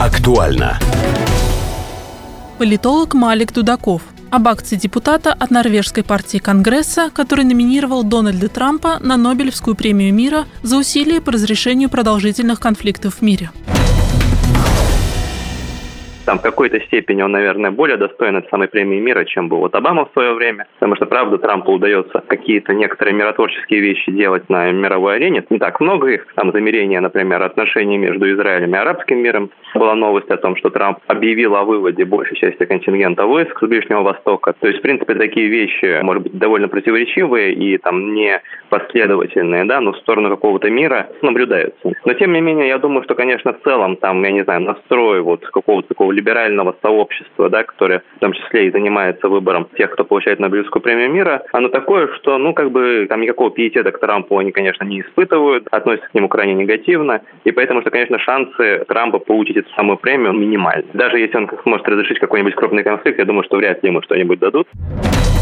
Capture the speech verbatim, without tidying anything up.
Актуально. Политолог Малик Дудаков. Об акции депутата от норвежской партии Конгресса, который номинировал Дональда Трампа на Нобелевскую премию мира за усилия по разрешению продолжительных конфликтов в мире. Там в какой-то степени он, наверное, более достоин этой самой премии мира, чем был вот Обама в свое время. Потому что, правда, Трампу удается какие-то некоторые миротворческие вещи делать на мировой арене. Не так много их. Там замерение, например, отношений между Израилем и арабским миром. Была новость о том, что Трамп объявил о выводе большей части контингента войск с Ближнего Востока. То есть, в принципе, такие вещи, может быть, довольно противоречивые и там не последовательные, да, но в сторону какого-то мира наблюдаются. Но, тем не менее, я думаю, что, конечно, в целом, там, я не знаю, настрой вот какого-то такого либерального сообщества, да, которое в том числе и занимается выбором тех, кто получает Нобелевскую премию мира, оно такое, что, ну, как бы, там никакого пиетета к Трампу они, конечно, не испытывают, относятся к нему крайне негативно, и поэтому, что, конечно, шансы Трампа получить эту самую премию минимальны. Даже если он сможет разрешить какой-нибудь крупный конфликт, я думаю, что вряд ли ему что-нибудь дадут.